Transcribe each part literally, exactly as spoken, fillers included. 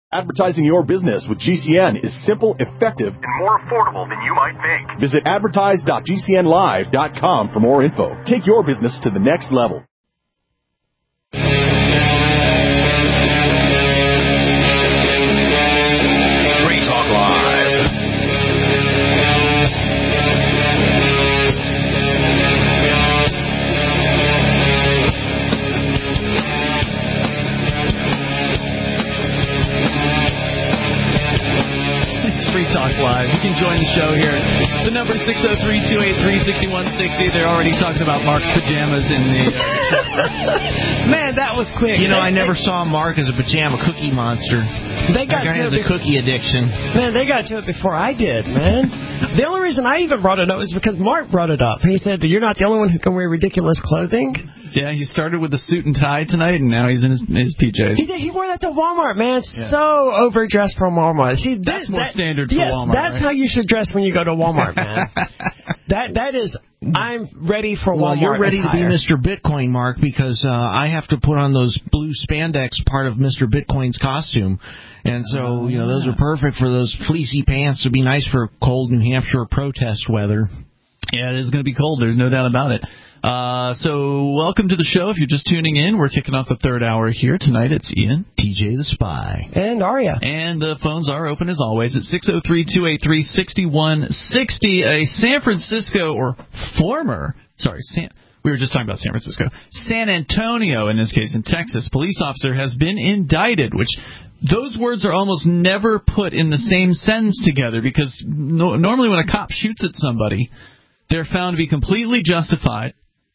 Advertising your business with G C N is simple, effective, and more affordable than you might think. Visit advertise dot g c n live dot com for more info. Take your business to the next level. Free Talk Live. Free Talk Live. You can join the show here. The number is six oh three, two eight three, six one six oh. They're already talking about Mark's pajamas in the... Man, that was quick. You know, I never saw Mark as a pajama cookie monster. They got that guy to has it a cookie addiction. Man, they got to it before I did, man. The only reason I even brought it up is because Mark brought it up. He said, you're not the only one who can wear ridiculous clothing. Yeah, he started with a suit and tie tonight, and now he's in his, his P Js. He did. He wore that to Walmart, man. Yeah. So overdressed for Walmart. See, that's that, more that, standard for yes, Walmart. That's right? how you should dress when you go to Walmart, man. that That is... I'm ready for Walmart. Well, you're ready attire. to be Mister Bitcoin, Mark, because uh, I have to put on those blue spandex part of Mister Bitcoin's costume. And so, you know, those are perfect for those fleecy pants. It'd be nice for cold New Hampshire protest weather. Yeah, it is going to be cold. There's no doubt about it. Uh, so welcome to the show. If you're just tuning in, we're kicking off the third hour here tonight. It's Ian, T J the Spy, and Aria. And the phones are open as always at six oh three, two eight three, six one six oh. A San Francisco, or former, sorry, San, we were just talking about San Francisco, San Antonio, in this case in Texas, police officer has been indicted, which... Those words are almost never put in the same sentence together because no, normally when a cop shoots at somebody, they're found to be completely justified.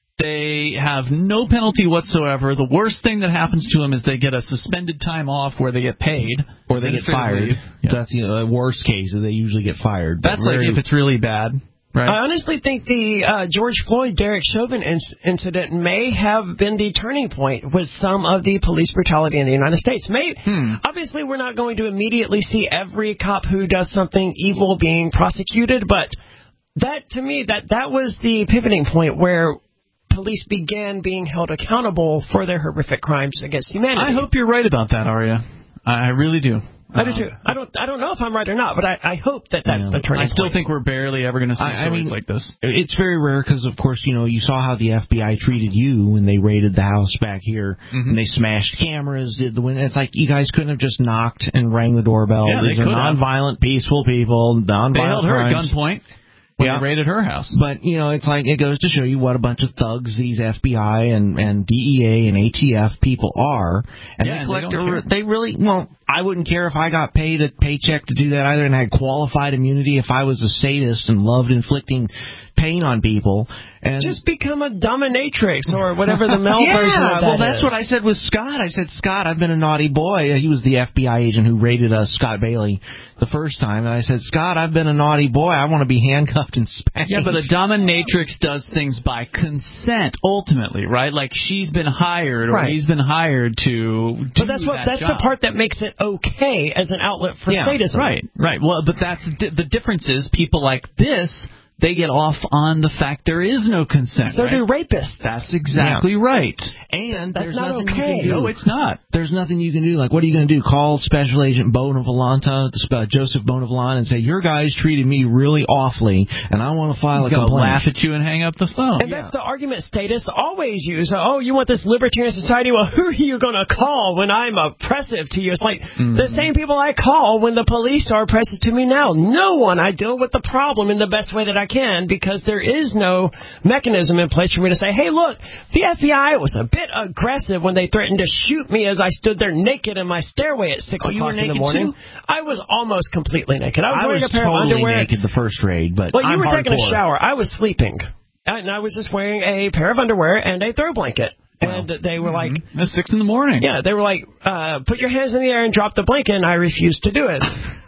They have no penalty whatsoever. The worst thing that happens to them is they get a suspended time off where they get paid. Or they get fired. Yeah. That's the you know, worst case, is they usually get fired. That's like if it's really bad. Right. I honestly think the uh, George Floyd, Derek Chauvin inc- incident may have been the turning point with some of the police brutality in the United States. May, hmm. Obviously, we're not going to immediately see every cop who does something evil being prosecuted, but that, to me, that, that was the pivoting point where police began being held accountable for their horrific crimes against humanity. I hope you're right about that, Aria. I really do. I do too. I don't. I don't know if I'm right or not, but I, I hope that that's yeah. the turning point. I still point. think we're barely ever going to see I, stories I mean, like this. It's very rare because, of course, you know, you saw how the F B I treated you when they raided the house back here, mm-hmm. and they smashed cameras, did the window. It's like you guys couldn't have just knocked and rang the doorbell. Yeah, These they are nonviolent, have. peaceful people. Nonviolent they held her crimes. at gunpoint. When yeah. they raided her house. But, you know, it's like, it goes to show you what a bunch of thugs these F B I and, and D E A and A T F people are. And yeah, they collect, they, a, they really, well, I wouldn't care if I got paid a paycheck to do that either and I had qualified immunity if I was a sadist and loved inflicting pain on people. And just become a dominatrix or whatever the male yeah, version of that well, that's is. what I said with Scott. I said, Scott, I've been a naughty boy. He was the F B I agent who raided us, Scott Bailey, the first time. And I said, Scott, I've been a naughty boy. I want to be handcuffed and spanked. Yeah, but a dominatrix does things by consent, ultimately, right? Like she's been hired or right. he's been hired to do But that's what that that's job. the part that makes it okay as an outlet for yeah, sadism. Right, right. Well, but that's the difference is people like this, they get off on the fact there is no consent. So right? do rapists. That's exactly yeah. right. And that's there's not nothing okay. you can do. No, it's not. There's nothing you can do. Like, what are you going to do? Call Special Agent Bonavolanta, uh, Joseph Bonavolanta, and say, your guys treated me really awfully, and I want to file He's a complaint. Laugh at you and hang up the phone. And yeah. that's the argument statists always use. Oh, you want this libertarian society? Well, who are you going to call when I'm oppressive to you? It's like mm-hmm. the same people I call when the police are oppressive to me now. No one. I deal with the problem in the best way that I can because there is no mechanism in place for me to say, hey, look, the F B I was a bit aggressive when they threatened to shoot me as I stood there naked in my stairway at six oh, o'clock in the morning. Too? I was almost completely naked. I was I wearing was a pair totally of underwear. naked the first raid, but well, you I'm were hardcore. taking a shower. I was sleeping, and I was just wearing a pair of underwear and a throw blanket. And wow. they were like, mm-hmm. It's six in the morning. Yeah, they were like, uh, put your hands in the air and drop the blanket, and I refused to do it.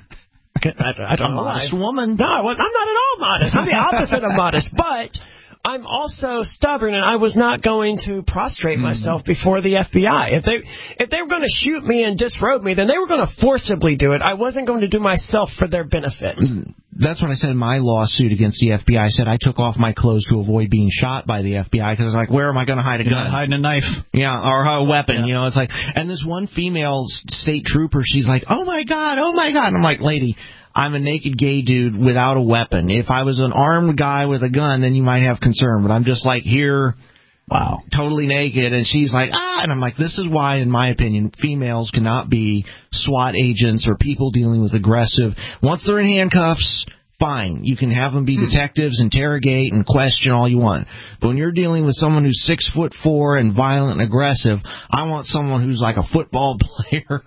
I, I don't a know. modest woman. No, I was, I'm not at all modest. I'm the opposite of modest, but I'm also stubborn, and I was not going to prostrate mm-hmm. myself before the F B I. If they if they were going to shoot me and disrobe me, then they were going to forcibly do it. I wasn't going to do myself for their benefit. that's what I said in my lawsuit against the F B I. I said I took off my clothes to avoid being shot by the F B I because I was like, where am I going to hide a You're gun? not hiding a knife. Yeah, or a weapon. Yeah. You know, it's like, and this one female state trooper, she's like, oh my God, oh my God. And I'm like, lady, I'm a naked gay dude without a weapon. If I was an armed guy with a gun, then you might have concern. But I'm just like here, wow, totally naked. And she's like, ah. And I'm like, this is why, in my opinion, females cannot be SWAT agents or people dealing with aggressive. Once they're in handcuffs, fine. You can have them be detectives, interrogate, and question all you want. But when you're dealing with someone who's six foot four and violent and aggressive, I want someone who's like a football player.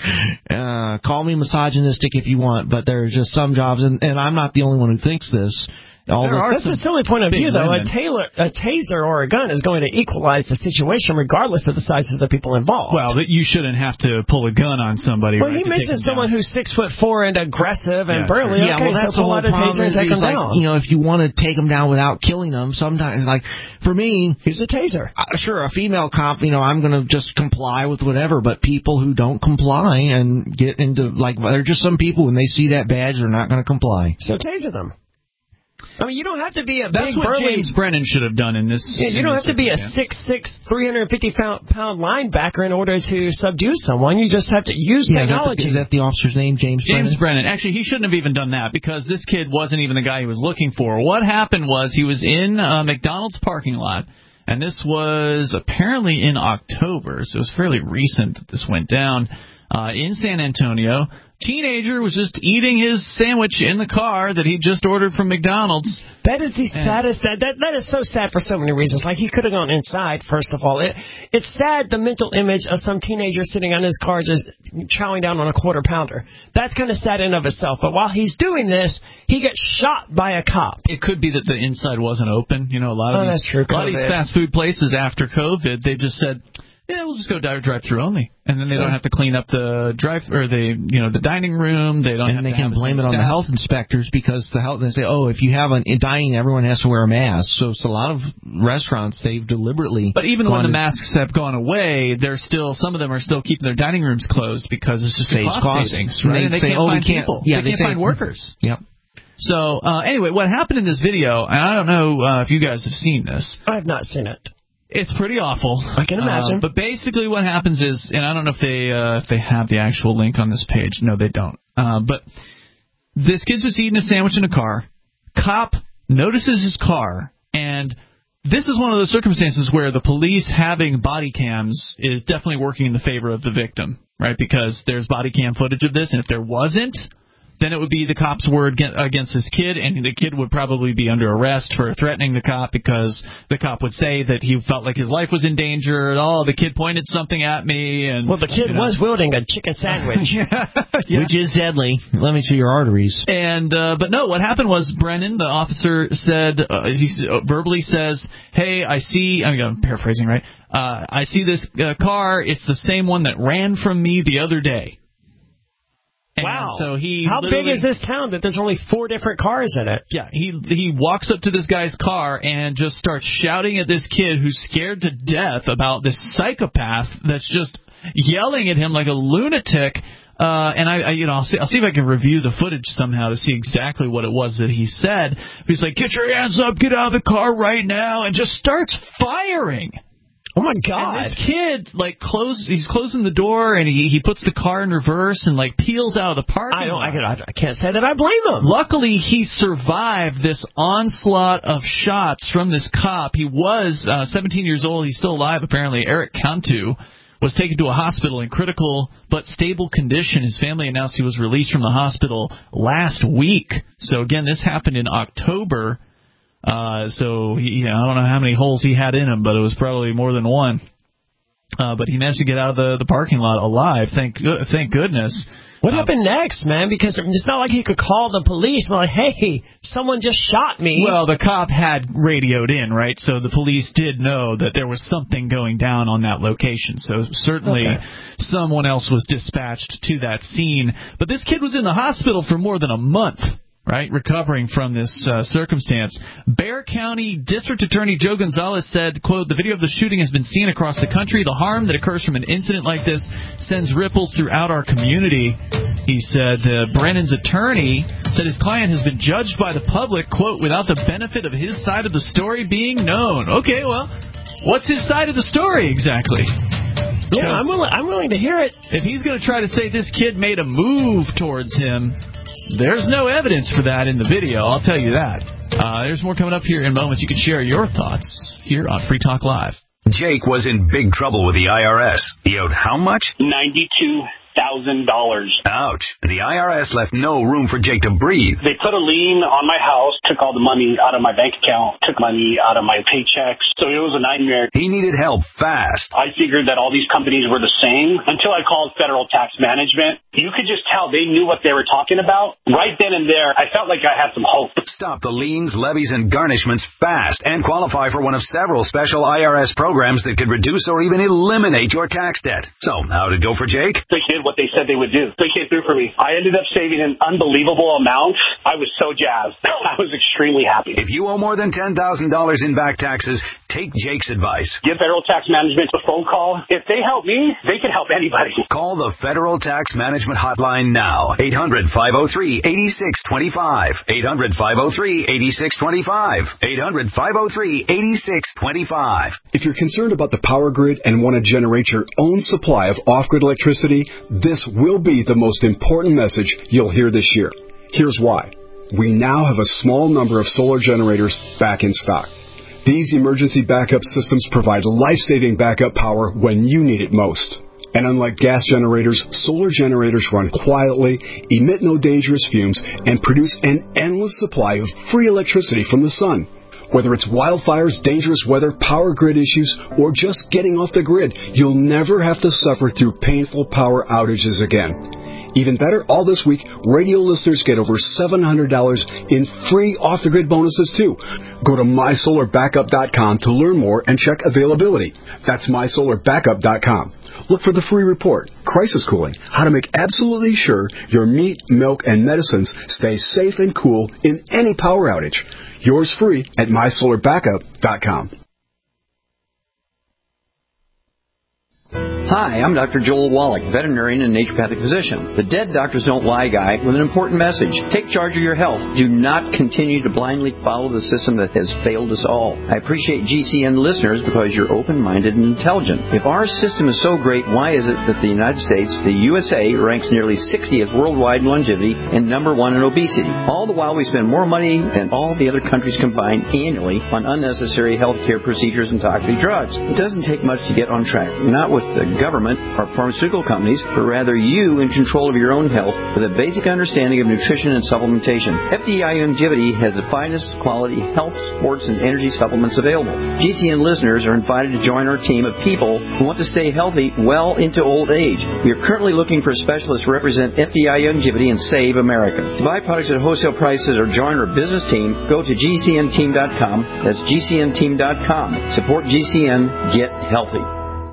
uh, call me misogynistic if you want, but there's just some jobs, and, and I'm not the only one who thinks this. All there are That's a silly point of view, though. A, tailor, a taser or a gun is going to equalize the situation regardless of the sizes of the people involved. Well, that you shouldn't have to pull a gun on somebody. Well, right, he mentioned someone down. who's six foot four and aggressive and yeah, burly. Yeah, okay, well, that's so the pull whole out a problem. taser and take him like, down. You know, if you want to take them down without killing them, sometimes, like, for me, here's a taser. Uh, sure, a female cop, you know, I'm going to just comply with whatever, but people who don't comply and get into, like, there are just some people, when they see that badge, they're not going to comply. So taser them. I mean, you don't have to be a That's big, what burly... James Brennan should have done in this. Yeah, you don't have to be a six six, three hundred fifty pound linebacker in order to subdue someone. You just have to use yeah, technology. Is that, the, is that the officer's name, James Brennan? James Brennan. Actually, he shouldn't have even done that because this kid wasn't even the guy he was looking for. What happened was he was in a McDonald's parking lot, and this was apparently in October, so it was fairly recent that this went down, uh, in San Antonio. Teenager was just eating his sandwich in the car that he just ordered from McDonald's. That is the saddest. That, that that is so sad for so many reasons. Like, he could have gone inside, first of all. It, it's sad, the mental image of some teenager sitting on his car just chowing down on a quarter pounder. That's kind of sad in of itself. But while he's doing this, he gets shot by a cop. It could be that the inside wasn't open. You know, a lot of, oh, these, that's true, a lot of these fast food places after COVID, they just said, yeah, we'll just go drive through only, and then they don't have to clean up the drive or the you know the dining room. They don't. And have they to can have blame it on the health inspectors because the health. They say, oh, if you have an in dining, everyone has to wear a mask. So it's a lot of restaurants they've deliberately. But even when the to, masks have gone away, they're still some of them are still keeping their dining rooms closed because it's just a cost, cost savings, right? And they, say, can't oh, find we can't, people. Yeah, they, they can't say, find workers. Yep. So uh, anyway, what happened in this video? And I don't know uh, if you guys have seen this. I have not seen it. It's pretty awful. I can imagine. Uh, but basically what happens is, and I don't know if they uh, if they have the actual link on this page. No, they don't. Uh, but this kid's just eating a sandwich in a car. Cop notices his car, and this is one of those circumstances where the police having body cams is definitely working in the favor of the victim, right? Because there's body cam footage of this, and if there wasn't, then it would be the cop's word against this kid, and the kid would probably be under arrest for threatening the cop because the cop would say that he felt like his life was in danger. Oh, the kid pointed something at me. And well, the kid you know. was wielding a chicken sandwich. yeah. Yeah. Which is deadly. Let me see your arteries. And uh, But no, what happened was Brennan, the officer, said, uh, he uh, verbally says, hey, I see, I'm, I'm paraphrasing, right? Uh, I see this uh, car. It's the same one that ran from me the other day. And wow. So he How big is this town that there's only four different cars in it? Yeah, he he walks up to this guy's car and just starts shouting at this kid who's scared to death about this psychopath that's just yelling at him like a lunatic. Uh, and I, I, you know, I'll see, I'll see if I can review the footage somehow to see exactly what it was that he said. He's like, "Get your hands up, get out of the car right now," and just starts firing. Oh, my God. And this kid, like, closes, he's closing the door, and he, he puts the car in reverse and, like, peels out of the parking I don't, lot. I, I can't say that I blame him. Luckily, he survived this onslaught of shots from this cop. He was uh, seventeen years old. He's still alive, apparently. Eric Cantu was taken to a hospital in critical but stable condition. His family announced he was released from the hospital last week. So, again, this happened in October. Uh, so he, you know, I don't know how many holes he had in him, but it was probably more than one. Uh, but he managed to get out of the, the parking lot alive. Thank, thank goodness. What uh, happened next, man? Because it's not like he could call the police. Like, hey, someone just shot me. Well, the cop had radioed in, right? So the police did know that there was something going down on that location. So certainly okay. someone else was dispatched to that scene. But this kid was in the hospital for more than a month. Right, recovering from this uh, circumstance. Bexar County District Attorney Joe Gonzalez said, quote, "The video of the shooting has been seen across the country. The harm that occurs from an incident like this sends ripples throughout our community." He said uh, Brennan's attorney said his client has been judged by the public, quote, without the benefit of his side of the story being known. Okay, well, what's his side of the story exactly? Yeah, I'm willing, I'm willing to hear it. If he's going to try to say this kid made a move towards him, there's no evidence for that in the video, I'll tell you that. Uh, there's more coming up here in moments. You can share your thoughts here on Free Talk Live. Jake was in big trouble with the I R S. He owed how much? ninety-two thousand dollars. Ouch. The I R S left no room for Jake to breathe. They put a lien on my house, took all the money out of my bank account, took money out of my paychecks. So it was a nightmare. He needed help fast. I figured that all these companies were the same until I called Federal Tax Management. You could just tell they knew what they were talking about. Right then and there, I felt like I had some hope. Stop the liens, levies, and garnishments fast and qualify for one of several special I R S programs that could reduce or even eliminate your tax debt. So, how did it go for Jake? They did what they said they would do. They came through for me. I ended up saving an unbelievable amount. I was so jazzed. I was extremely happy. If you owe more than ten thousand dollars in back taxes, take Jake's advice. Give Federal Tax Management a phone call. If they help me, they can help anybody. Call the Federal Tax Management Hotline now. eight hundred, five oh three, eight six two five. eight hundred, five oh three, eight six two five. eight hundred, five oh three, eight six two five. If you're concerned about the power grid and want to generate your own supply of off-grid electricity, this will be the most important message you'll hear this year. Here's why. We now have a small number of solar generators back in stock. These emergency backup systems provide life-saving backup power when you need it most. And unlike gas generators, solar generators run quietly, emit no dangerous fumes, and produce an endless supply of free electricity from the sun. Whether it's wildfires, dangerous weather, power grid issues, or just getting off the grid, you'll never have to suffer through painful power outages again. Even better, all this week, radio listeners get over seven hundred dollars in free off-the-grid bonuses, too. Go to my solar backup dot com to learn more and check availability. That's my solar backup dot com. Look for the free report, Crisis Cooling, how to make absolutely sure your meat, milk, and medicines stay safe and cool in any power outage. Yours free at my solar backup dot com. Hi, I'm Doctor Joel Wallach, veterinarian and naturopathic physician. The Dead Doctors Don't Lie guy with an important message. Take charge of your health. Do not continue to blindly follow the system that has failed us all. I appreciate G C N listeners because you're open-minded and intelligent. If our system is so great, why is it that the United States, the U S A, ranks nearly sixtieth worldwide in longevity and number one in obesity? All the while we spend more money than all the other countries combined annually on unnecessary healthcare procedures and toxic drugs. It doesn't take much to get on track. Not with the government or pharmaceutical companies, but rather you in control of your own health with a basic understanding of nutrition and supplementation. F D I Longevity has the finest quality health, sports, and energy supplements available. G C N listeners are invited to join our team of people who want to stay healthy well into old age. We are currently looking for specialists to represent F D I Longevity and Save America. To buy products at wholesale prices or join our business team, go to G C N team dot com. That's G C N team dot com. Support G C N. Get healthy.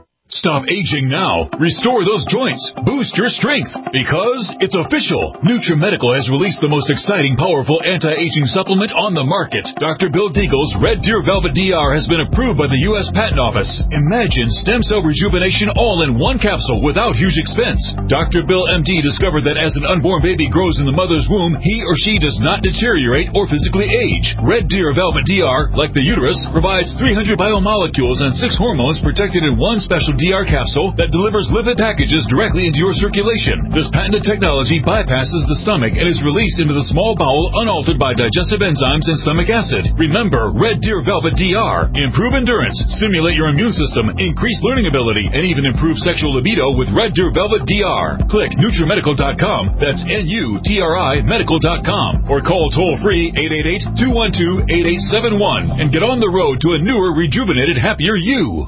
Stop aging now. Restore those joints. Boost your strength. Because it's official. NutriMedical has released the most exciting, powerful anti-aging supplement on the market. Doctor Bill Deagle's Red Deer Velvet D R has been approved by the U S Patent Office. Imagine stem cell rejuvenation all in one capsule without huge expense. Doctor Bill M D discovered that as an unborn baby grows in the mother's womb, he or she does not deteriorate or physically age. Red Deer Velvet D R, like the uterus, provides three hundred biomolecules and six hormones protected in one special D R capsule that delivers lipid packages directly into your circulation. This patented technology bypasses the stomach and is released into the small bowel unaltered by digestive enzymes and stomach acid. Remember, Red Deer Velvet D R. Improve endurance, stimulate your immune system, increase learning ability, and even improve sexual libido with Red Deer Velvet D R. Click NutriMedical dot com. That's N U T R I medical dot com. Or call toll-free eight eight eight, two one two, eight eight seven one and get on the road to a newer, rejuvenated, happier you.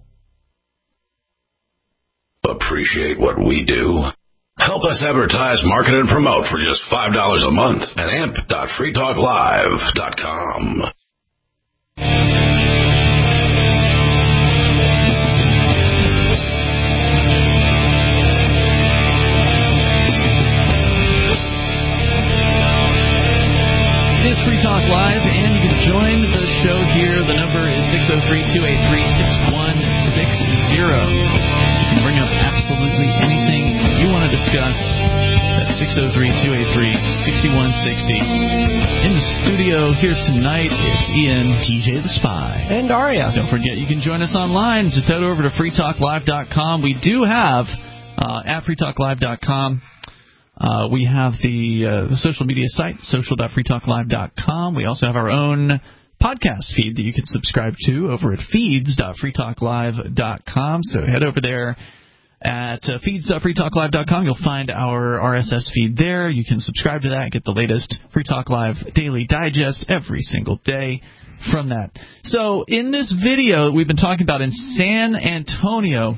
Appreciate what we do? Help us advertise, market, and promote for just five dollars a month at amp dot free talk live dot com. It is Free Talk Live, and you can join the show here. The number is six oh three, two eight three, six one six zero. Bring up absolutely anything you want to discuss. That's six oh three, two eight three, six one six oh. In the studio here tonight, it's Ian, T J the Spy, and Aria. Don't forget, you can join us online. Just head over to free talk live dot com. We do have, uh, at free talk live dot com, uh, we have the, uh, the social media site, social dot free talk live dot com. We also have our own podcast feed that you can subscribe to over at feeds dot free talk live dot com. So head over there. At uh, feeds dot free talk live dot com, you'll find our R S S feed there. You can subscribe to that and get the latest Free Talk Live Daily Digest every single day from that. So in this video that we've been talking about in San Antonio,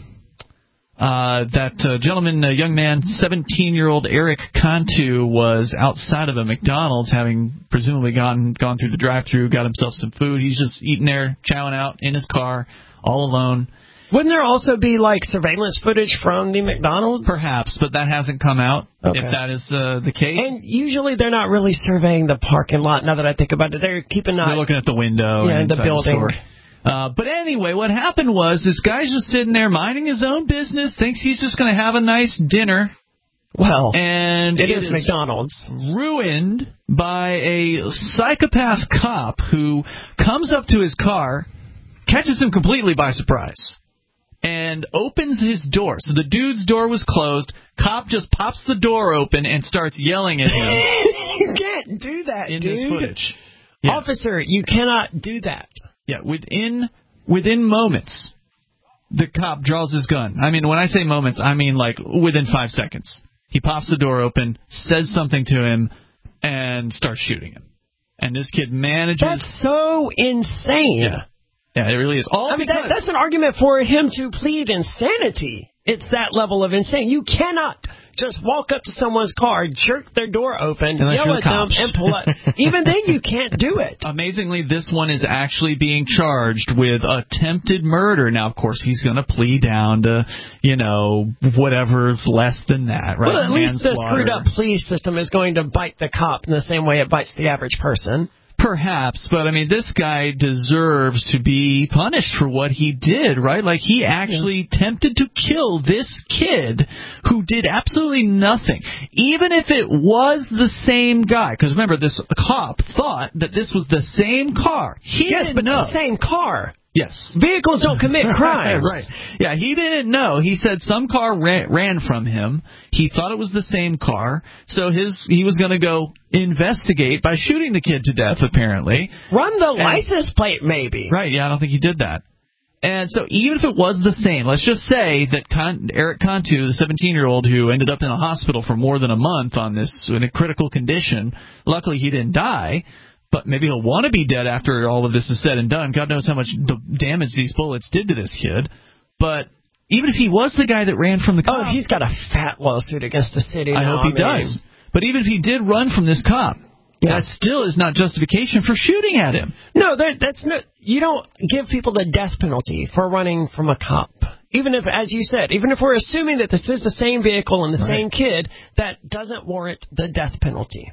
uh, that uh, gentleman, uh, young man, seventeen-year-old Eric Cantu, was outside of a McDonald's, having presumably gone gone through the drive-thru, got himself some food. He's just eating there, chowing out in his car, all alone. Wouldn't there also be, like, surveillance footage from the McDonald's? Perhaps, but that hasn't come out, okay. If that is uh, the case. And usually they're not really surveying the parking lot, now that I think about it. They're keeping an eye. They're looking at the window. Yeah, and the building. The uh, but anyway, what happened was this guy's just sitting there minding his own business, thinks he's just going to have a nice dinner. Well, and it, it is, is McDonald's. Ruined by a psychopath cop who comes up to his car, catches him completely by surprise, and opens his door. So the dude's door was closed. Cop just pops the door open and starts yelling at him. You can't do that, in dude. this footage. Yeah. Officer, you cannot do that. Yeah, within within moments, the cop draws his gun. I mean, when I say moments, I mean like within five seconds. He pops the door open, says something to him, and starts shooting him. And this kid manages... That's so insane. Yeah. Yeah, it really is. All I mean, that, that's an argument for him to plead insanity. It's that level of insane. You cannot just walk up to someone's car, jerk their door open, Unless yell at them, and pull up. Even then, you can't do it. Amazingly, this one is actually being charged with attempted murder. Now, of course, he's going to plead down to, you know, whatever's less than that, right? Well, at least the screwed-up police system is going to bite the cop in the same way it bites the average person. Perhaps, but I mean, this guy deserves to be punished for what he did, right? Like, he actually yeah. attempted to kill this kid who did absolutely nothing. Even if it was the same guy, because remember, this cop thought that this was the same car. He yes, didn't but know. the same car. Yes. Vehicles don't commit crimes. Right. Yeah, he didn't know. He said some car ran, ran from him. He thought it was the same car, so his he was going to go investigate by shooting the kid to death, apparently. Run the and, license plate, maybe. Right, yeah, I don't think he did that. And so even if it was the same, let's just say that Con- Eric Cantu, the seventeen-year-old who ended up in a hospital for more than a month on this in a critical condition, luckily he didn't die. But maybe he'll want to be dead after all of this is said and done. God knows how much the damage these bullets did to this kid. But even if he was the guy that ran from the cop... Oh, he's got a fat lawsuit against the city I now. hope he I mean, does. But even if he did run from this cop, yeah. that still is not justification for shooting at him. No, that, that's not... You don't give people the death penalty for running from a cop. Even if, as you said, even if we're assuming that this is the same vehicle and the right. same kid, that doesn't warrant the death penalty.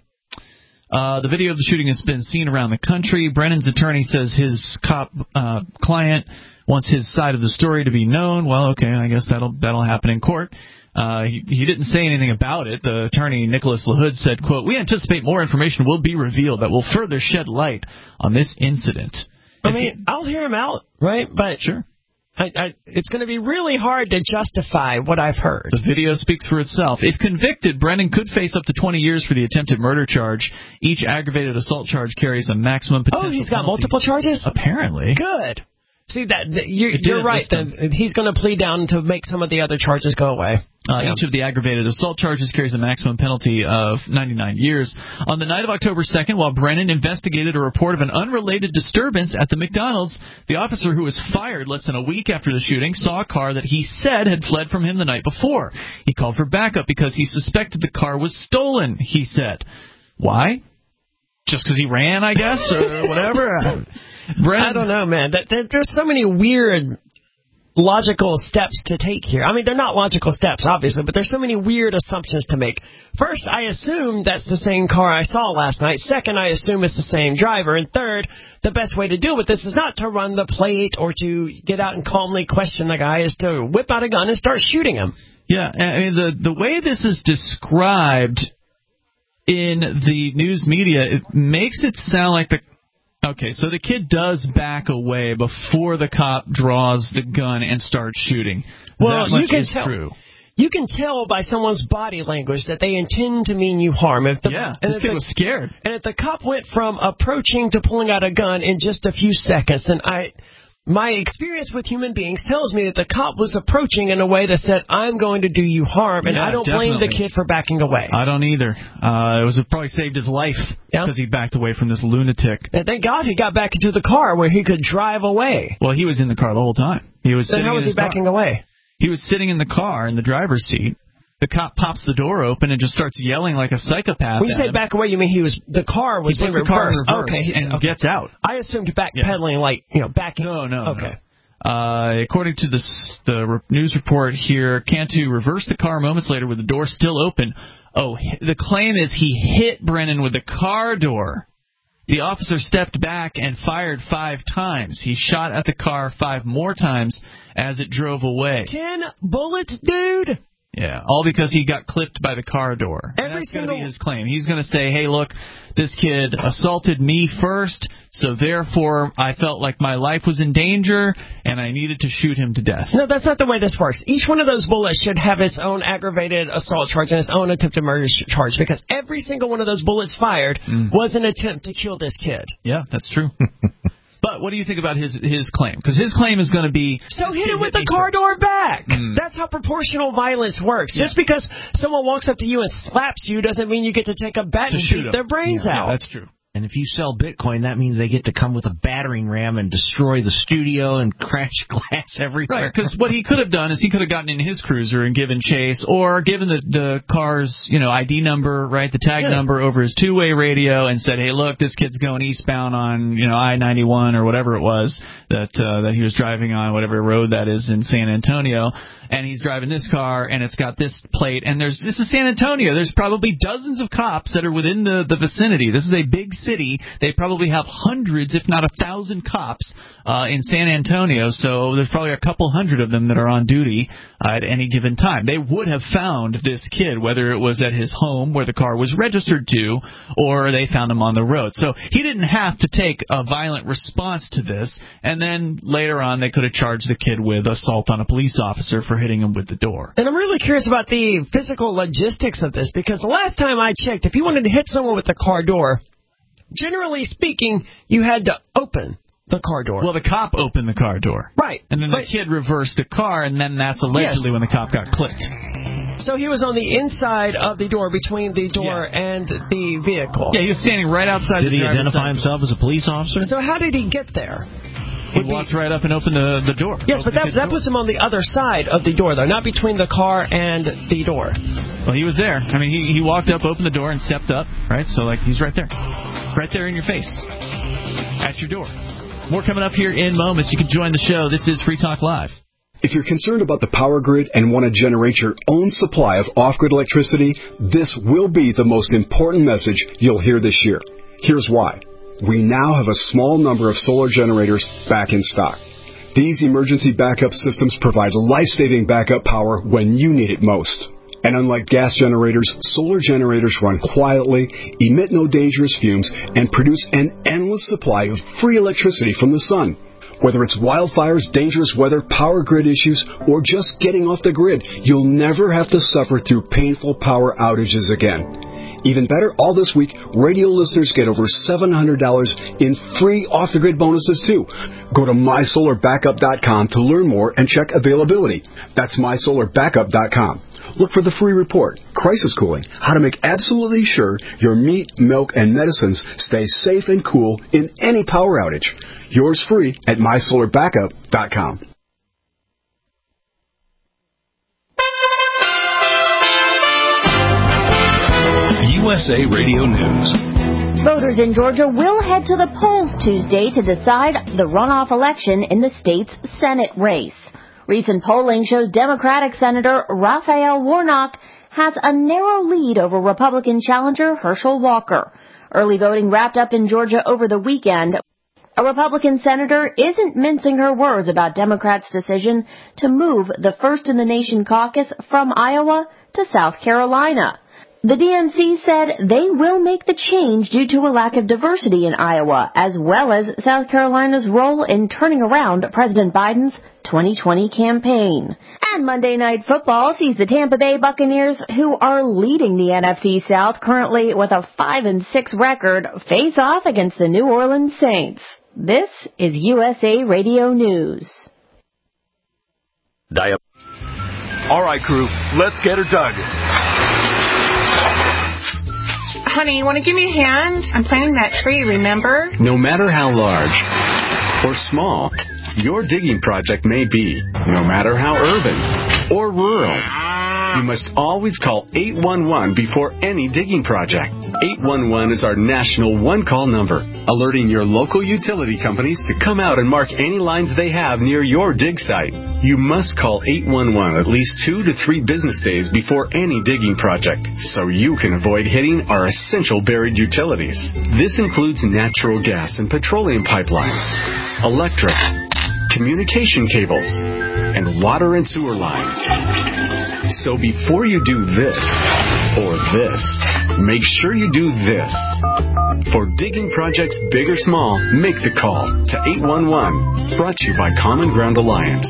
Uh, the video of the shooting has been seen around the country. Brennan's attorney says his cop uh, client wants his side of the story to be known. Well, okay, I guess that'll that'll happen in court. Uh, he, he didn't say anything about it. The attorney, Nicholas LaHood, said, quote, "We anticipate more information will be revealed that will further shed light on this incident." I if mean, he, I'll hear him out, right? But sure. I, I, it's going to be really hard to justify what I've heard. The video speaks for itself. If convicted, Brennan could face up to twenty years for the attempted murder charge. Each aggravated assault charge carries a maximum potential Oh, he's got penalty. multiple charges? Apparently. Good. See, that you're, you're right. Then he's going to plead down to make some of the other charges go away. Uh, yeah. Each of the aggravated assault charges carries a maximum penalty of ninety-nine years. On the night of October second, while Brennan investigated a report of an unrelated disturbance at the McDonald's, the officer who was fired less than a week after the shooting saw a car that he said had fled from him the night before. He called for backup because he suspected the car was stolen, he said. Why? Just because he ran, I guess, or whatever? Brennan, I don't know, man. There's so many weird logical steps to take here. I mean, they're not logical steps, obviously, but there's so many weird assumptions to make. First, I assume that's the same car I saw last night. Second, I assume it's the same driver. And third, the best way to deal with this is not to run the plate or to get out and calmly question the guy, is to whip out a gun and start shooting him. Yeah, I mean, the, the way this is described in the news media, it makes it sound like the Okay, so the kid does back away before the cop draws the gun and starts shooting. Well, that much you can is tell. true. You can tell by someone's body language that they intend to mean you harm. If the, Yeah, and this if kid the, was scared. And if the cop went from approaching to pulling out a gun in just a few seconds, then I, my experience with human beings tells me that the cop was approaching in a way that said, "I'm going to do you harm," and Yeah, I don't definitely. blame the kid for backing away. I don't either. Uh, it was it probably saved his life because Yeah. he backed away from this lunatic. And thank God he got back into the car where he could drive away. Well, he was in the car the whole time. He was Then sitting how in was he his car. backing away? He was sitting in the car in the driver's seat. The cop pops the door open and just starts yelling like a psychopath. When you at say him. back away, you mean he was the car was he in puts the car in reverse. reverse Okay, he's- and okay. gets out. I assumed backpedaling, like you know, backing. No, no, Okay. no. Uh, according to this, the re- news report here, Cantu reversed the car moments later with the door still open. Oh, the claim is he hit Brennan with the car door. The officer stepped back and fired five times. He shot at the car five more times as it drove away. Ten bullets, dude. Yeah, all because he got clipped by the car door. Every and that's going to single- be his claim. He's going to say, hey, look, this kid assaulted me first, so therefore I felt like my life was in danger, and I needed to shoot him to death. No, that's not the way this works. Each one of those bullets should have its own aggravated assault charge and its own attempted murder sh- charge, because every single one of those bullets fired Mm. was an attempt to kill this kid. Yeah, that's true. But what do you think about his his claim? Because his claim is going to be... So this hit kid it with me the car first. door back. Mm. That's how proportional violence works. Yeah. Just because someone walks up to you and slaps you doesn't mean you get to take a bat To and shoot beat him. their brains Yeah, out. yeah, that's true. And if you sell Bitcoin, that means they get to come with a battering ram and destroy the studio and crash glass everywhere. Right, because what he could have done is he could have gotten in his cruiser and given chase, or given the, the car's, you know, I D number, right, the tag Yeah. number over his two-way radio and said, hey, look, this kid's going eastbound on, you know, I ninety-one or whatever it was that uh, that he was driving on, whatever road that is in San Antonio, and he's driving this car, and it's got this plate, and there's this is San Antonio. There's probably dozens of cops that are within the, the vicinity. This is a big city. They probably have hundreds, if not a thousand cops uh, in San Antonio, so there's probably a couple hundred of them that are on duty uh, at any given time. They would have found this kid, whether it was at his home where the car was registered to, or they found him on the road. So he didn't have to take a violent response to this, and then later on they could have charged the kid with assault on a police officer for hitting him with the door. And I'm really curious about the physical logistics of this, because the last time I checked, if you wanted to hit someone with the car door, generally speaking, you had to open the car door. Well, the cop opened the car door. Right. And then But- the kid reversed the car, and then that's allegedly Yes. when the cop got clipped. So he was on the inside of the door, between the door Yeah. and the vehicle. Yeah, he was standing right outside Did the he driver's identify side himself as a police officer? So how did he get there? He walked right up and opened the, the door. Yes, but Opened the that, kid's that door. puts him on the other side of the door, though, not between the car and the door. Well, he was there. I mean, he, he walked up, opened the door, and stepped up, right? So, like, he's right there. Right there in your face. At your door. More coming up here in moments. You can join the show. This is Free Talk Live. If you're concerned about the power grid and want to generate your own supply of off-grid electricity, this will be the most important message you'll hear this year. Here's why. We now have a small number of solar generators back in stock. These emergency backup systems provide life-saving backup power when you need it most. And unlike gas generators, solar generators run quietly, emit no dangerous fumes, and produce an endless supply of free electricity from the sun. Whether it's wildfires, dangerous weather, power grid issues, or just getting off the grid, you'll never have to suffer through painful power outages again. Even better, all this week, radio listeners get over seven hundred dollars in free off-the-grid bonuses, too. Go to my solar backup dot com to learn more and check availability. That's my solar backup dot com. Look for the free report, Crisis Cooling, how to make absolutely sure your meat, milk, and medicines stay safe and cool in any power outage. Yours free at my solar backup dot com. U S A Radio News. Voters in Georgia will head to the polls Tuesday to decide the runoff election in the state's Senate race. Recent polling shows Democratic Senator Raphael Warnock has a narrow lead over Republican challenger Herschel Walker. Early voting wrapped up in Georgia over the weekend. A Republican senator isn't mincing her words about Democrats' decision to move the First in the Nation caucus from Iowa to South Carolina. The D N C said they will make the change due to a lack of diversity in Iowa, as well as South Carolina's role in turning around President Biden's twenty twenty campaign. And Monday Night Football sees the Tampa Bay Buccaneers, who are leading the N F C South currently with a five and six record, face off against the New Orleans Saints. This is U S A Radio News. Dial. All right, crew, let's get her dug. Honey, you want to give me a hand? I'm planting that tree, remember? No matter how large or small your digging project may be, no matter how urban or rural, you must always call eight one one before any digging project. eight one one is our national one-call number, alerting your local utility companies to come out and mark any lines they have near your dig site. You must call eight one one at least two to three business days before any digging project, so you can avoid hitting our essential buried utilities. This includes natural gas and petroleum pipelines, electric, communication cables, and water and sewer lines. So before you do this or this, make sure you do this. For digging projects big or small, make the call to eight one one. Brought to you by Common Ground Alliance.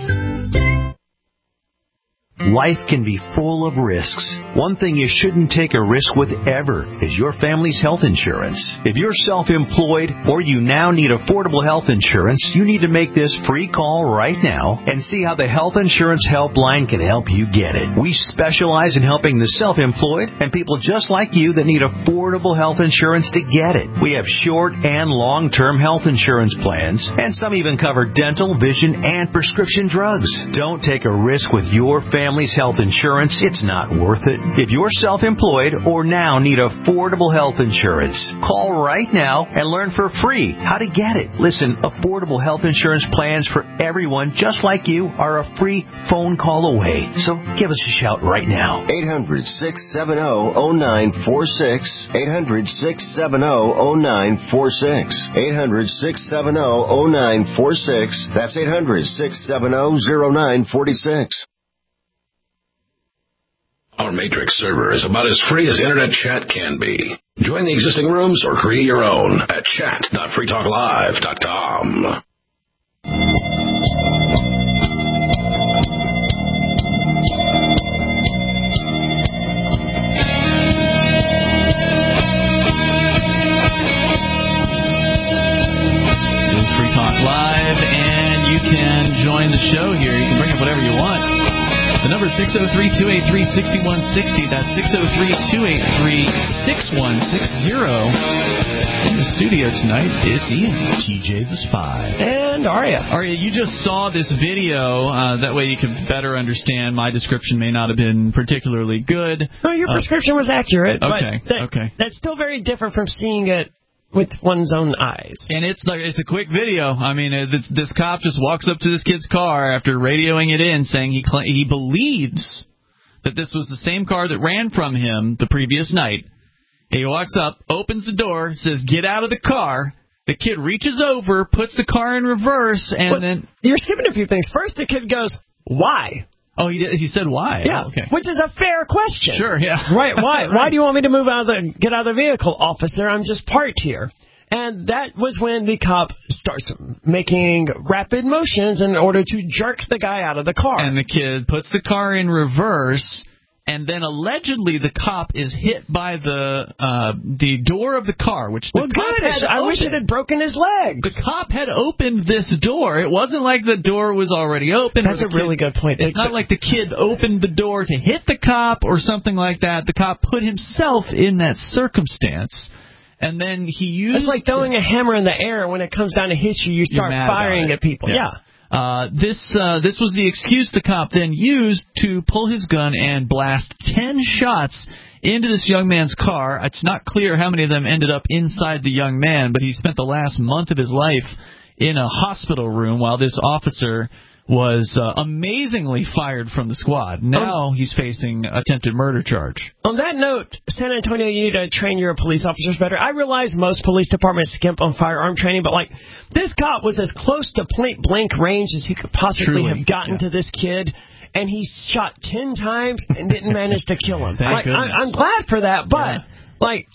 Life can be full of risks. One thing you shouldn't take a risk with ever is your family's health insurance. If you're self-employed or you now need affordable health insurance, you need to make this free call right now and see how the Health Insurance Helpline can help you get it. We specialize in helping the self-employed and people just like you that need affordable health insurance to get it. We have short and long-term health insurance plans, and some even cover dental, vision, and prescription drugs. Don't take a risk with your family. Family's health insurance, it's not worth it. If you're self-employed or now need affordable health insurance, call right now and learn for free how to get it. Listen, affordable health insurance plans for everyone just like you are a free phone call away. So give us a shout right now. eight hundred, six seven zero, zero nine four six. eight hundred, six seven zero, zero nine four six. eight hundred, six seven zero, zero nine four six. That's eight hundred, six seven zero, zero nine four six. Our Matrix server is about as free as internet chat can be. Join the existing rooms or create your own at chat dot free talk live dot com. It's Free Talk Live, and you can join the show here. You can bring up whatever you want. The number is six oh three, two eight three, six one six oh. That's six oh three, two eight three, six one six oh. In the studio tonight, it's Ian, T J the Spy. And Aria. Aria, you just saw this video. Uh, that way you can better understand. My description may not have been particularly good. No, your uh, prescription was accurate. Okay, but that, okay. That's still very different from seeing it with one's own eyes. And it's like it's a quick video. I mean, uh, this, this cop just walks up to this kid's car after radioing it in, saying he cl- he believes that this was the same car that ran from him the previous night. He walks up, opens the door, says, "Get out of the car." The kid reaches over, puts the car in reverse, and well, then... You're skipping a few things. First, the kid goes, "Why?" Oh, he did, he said why? Yeah, oh, okay. Which is a fair question. Sure, yeah. Right, why? Why do you want me to move out of the, get out of the vehicle, officer? I'm just parked here. And that was when the cop starts making rapid motions in order to jerk the guy out of the car. And the kid puts the car in reverse, and then allegedly the cop is hit by the uh, the door of the car, which the well, cop good. had I opened. wish it had broken his legs. The cop had opened this door. It wasn't like the door was already open. That's a kid, really good point. It's not like the kid opened the door to hit the cop or something like that. The cop put himself in that circumstance. And then he used... It's like throwing a hammer in the air. When it comes down to hit you, you start firing at people. Yeah. yeah. Uh, this uh, this was the excuse the cop then used to pull his gun and blast ten shots into this young man's car. It's not clear how many of them ended up inside the young man, but he spent the last month of his life in a hospital room while this officer was uh, amazingly fired from the squad. Now um, he's facing attempted murder charge. On that note, San Antonio, you need to train your police officers better. I realize most police departments skimp on firearm training, but like this cop was as close to point blank range as he could possibly Truly, have gotten yeah. to this kid. and he shot ten times and didn't manage to kill him. Thank like, I, I'm glad for that, but, yeah. like,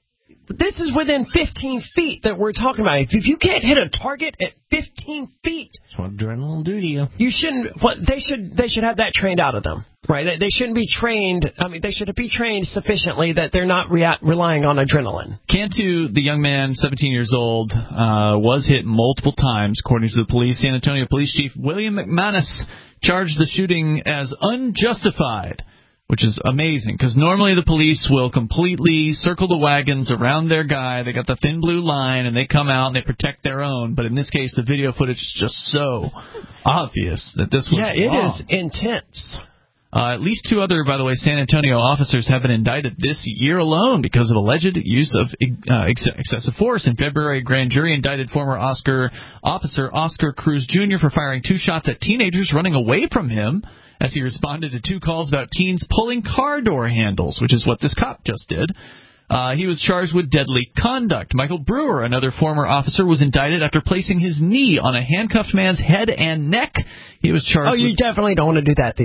this is within fifteen feet that we're talking about. If, if you can't hit a target at fifteen feet, that's what adrenaline will do to you. You shouldn't. What they should they should have that trained out of them, right? They, they shouldn't be trained. I mean, they should be trained sufficiently that they're not rea- relying on adrenaline. Cantu, the young man, seventeen years old, uh, was hit multiple times, according to the police. San Antonio Police Chief William McManus charged the shooting as unjustified, which is amazing, because normally the police will completely circle the wagons around their guy. They got the thin blue line, and they come out and they protect their own. But in this case, the video footage is just so obvious that this was Yeah, it wrong. is intense. Uh, at least two other, by the way, San Antonio officers have been indicted this year alone because of alleged use of uh, ex- excessive force. In February, a grand jury indicted former Oscar officer Oscar Cruz Junior for firing two shots at teenagers running away from him as he responded to two calls about teens pulling car door handles, which is what this cop just did. Uh, he was charged with deadly conduct. Michael Brewer, another former officer, was indicted after placing his knee on a handcuffed man's head and neck. He was charged. Oh, you with... definitely don't want to do that.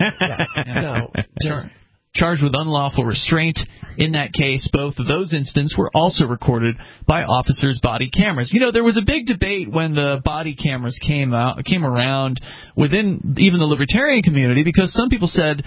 yeah. No. Char- charged with unlawful restraint. In that case, both of those incidents were also recorded by officers' body cameras. You know, there was a big debate when the body cameras came out, came around within even the libertarian community, because some people said,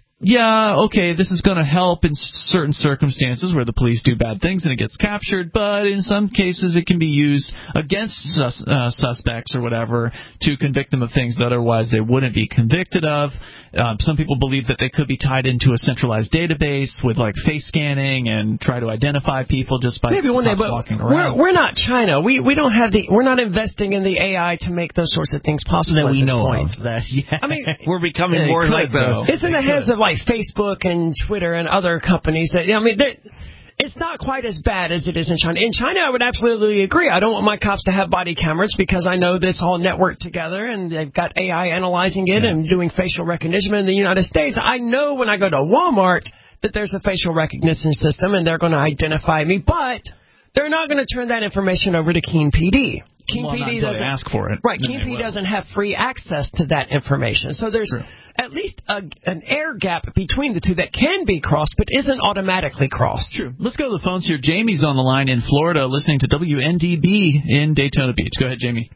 yeah, okay, this is going to help in certain circumstances where the police do bad things and it gets captured, but in some cases it can be used against sus- uh, suspects or whatever to convict them of things that otherwise they wouldn't be convicted of. Uh, some people believe that they could be tied into a centralized database with like face scanning and try to identify people just by maybe one day, but walking around. We're, we're not China. We we don't have the we're not investing in the A I to make those sorts of things possible. That we at this know point. of. That yeah. I mean, we're becoming more could, like the. It's in the hands could. of like Facebook and Twitter and other companies that, I mean, it's not quite as bad as it is in China. In China, I would absolutely agree. I don't want my cops to have body cameras because I know this all networked together and they've got A I analyzing it yeah. and doing facial recognition. In the United States, I know when I go to Walmart that there's a facial recognition system and they're going to identify me, but they're not going to turn that information over to Keene P D. Keene well, P D doesn't ask for it. Right, Keene P D doesn't have free access to that information. So there's True. at least a, an air gap between the two that can be crossed but isn't automatically crossed. True. Let's go to the phones here. Jamie's on the line in Florida listening to W N D B in Daytona Beach. Go ahead, Jamie.